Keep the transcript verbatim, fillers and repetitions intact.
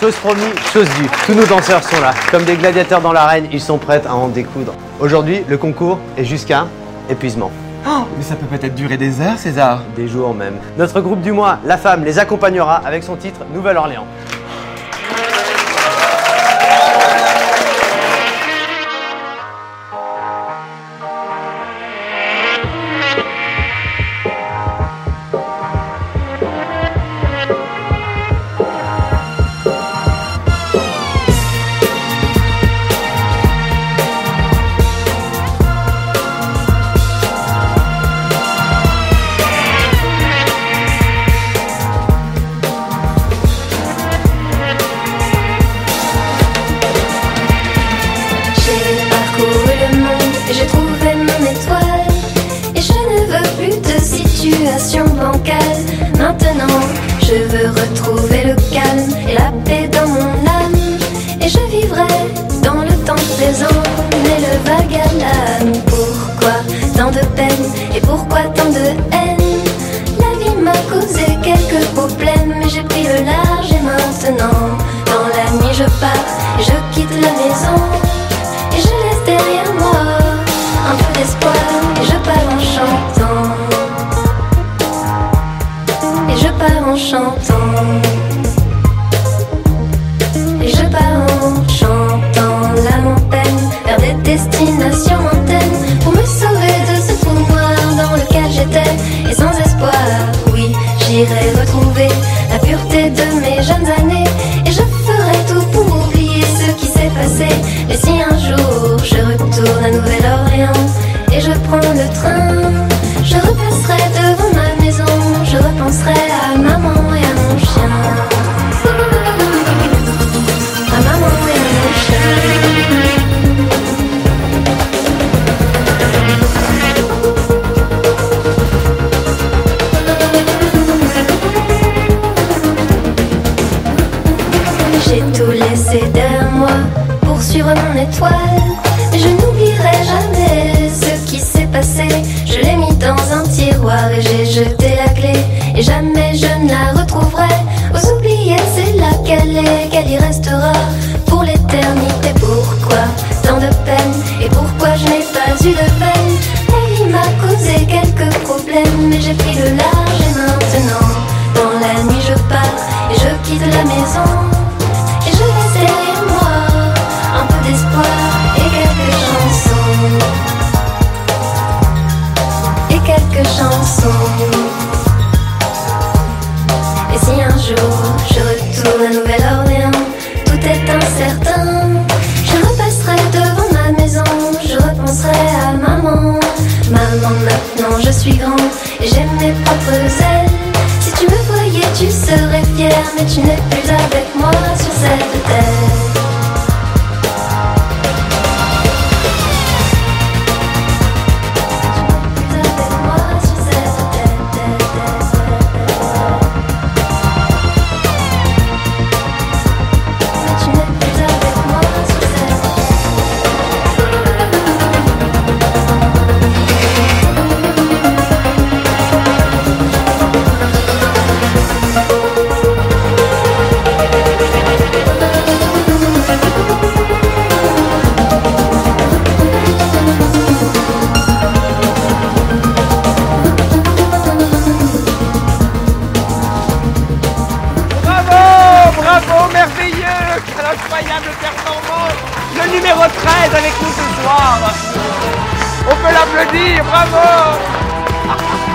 chose promis, chose due. Tous nos danseurs sont là. Comme des gladiateurs dans l'arène, ils sont prêts à en découdre. Aujourd'hui, le concours est jusqu'à épuisement. Oh, mais ça peut peut-être durer des heures, César. Des jours même. Notre groupe du mois, La Femme, les accompagnera avec son titre Nouvelle-Orléans. J'ai trouvé mon étoile et je ne veux plus de situation bancale. Maintenant, je veux retrouver le calme et la paix dans mon âme. Et je vivrai dans le temps présent, mais le vague à l'âme. Pourquoi tant de peine et pourquoi tant de haine? La vie m'a causé quelques problèmes, mais j'ai pris le large et maintenant, dans la nuit je pars et je quitte la maison. Et je laisse derrière moi un peu d'espoir et je pars en chantant. Et je pars en chantant. Et je pars en chantant l'âme en peine vers des destinations lointaines pour me sauver de ce trou noir dans lequel j'étais et sans espoir. Oui, j'irai retrouver la pureté de mes jeunes années et je ferai tout pour oublier ce qui s'est passé. Mais si un jour je retourne à Nouvelle-Orléans et je prends le train, je repasserai devant ma maison, je repenserai à maman et à mon chien. À maman et à mon chien. J'ai tout laissé derrière moi pour suivre mon étoile. Mais je n'oublierai jamais ce qui s'est passé. Je l'ai mis dans un tiroir et j'ai jeté la clé. Et jamais je ne la retrouverai. Aux oubliettes, c'est là qu'elle est, qu'elle y restera pour l'éternité. Pourquoi tant de peine et pourquoi je n'ai pas eu de peine? La vie m'a causé quelques problèmes, mais j'ai pris le large et maintenant, dans la nuit je pars et je quitte la maison. Et je laisse derrière moi un peu d'espoir et quelques chansons. Et quelques chansons. Et si un jour je retourne à Nouvelle-Orléans, tout est incertain. Je repasserai devant ma maison, je repenserai à maman. Maman, maintenant je suis grand et j'ai mes propres ailes. Si tu me voyais, tu serais fier, mais tu n'es plus avec moi sur cette terre. Bravo, merveilleux! Quelle incroyable performance! Le numéro treize avec nous ce soir! On peut l'applaudir, bravo!